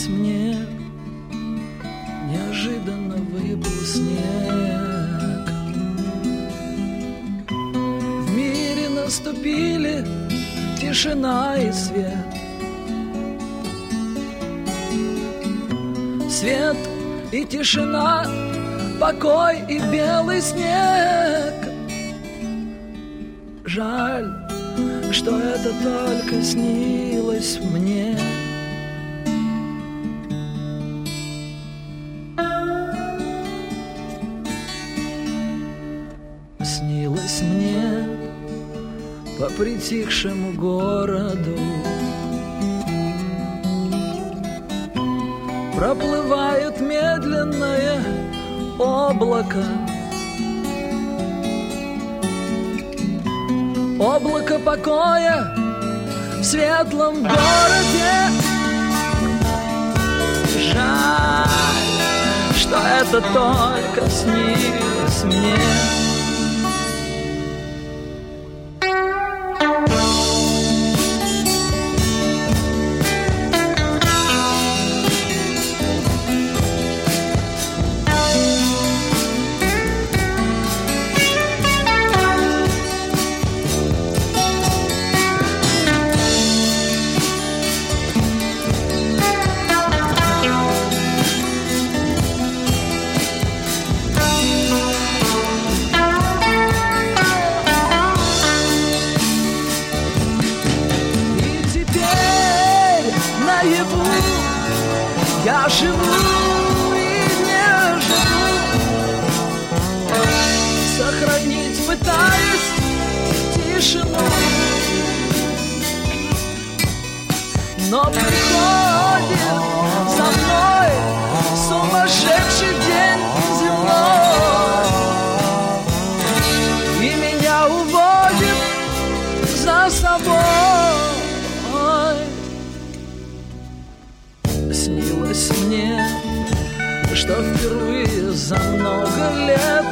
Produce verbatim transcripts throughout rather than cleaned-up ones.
снилось мне, неожиданно выпал снег. В мире наступили тишина и свет. Свет и тишина, покой и белый снег. Жаль, что это только снилось мне. Снилось мне по притихшему городу проплывает медленное облако. Облако покоя в светлом городе. Жаль, что это только снилось мне. Я живу и не живу, сохранить пытаюсь тишину, но приходит за мной сумасшедший день земной, и меня уводит за собой. Снилось мне, что впервые за много лет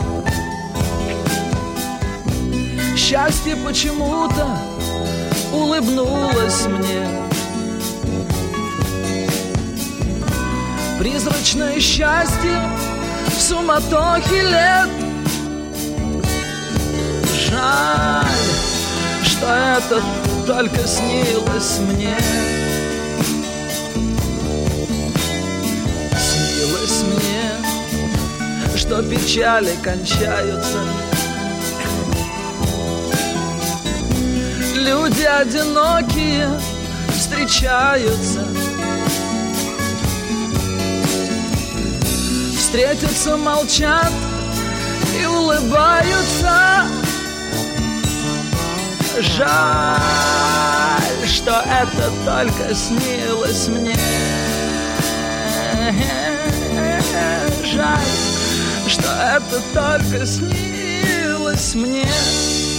счастье почему-то улыбнулось мне. Призрачное счастье в суматохе лет. Жаль, что это только снилось мне. Снилось мне, что печали кончаются. Люди одинокие встречаются. Встретятся, молчат и улыбаются. Жаль, что это только снилось мне. Жаль, что это только снилось мне.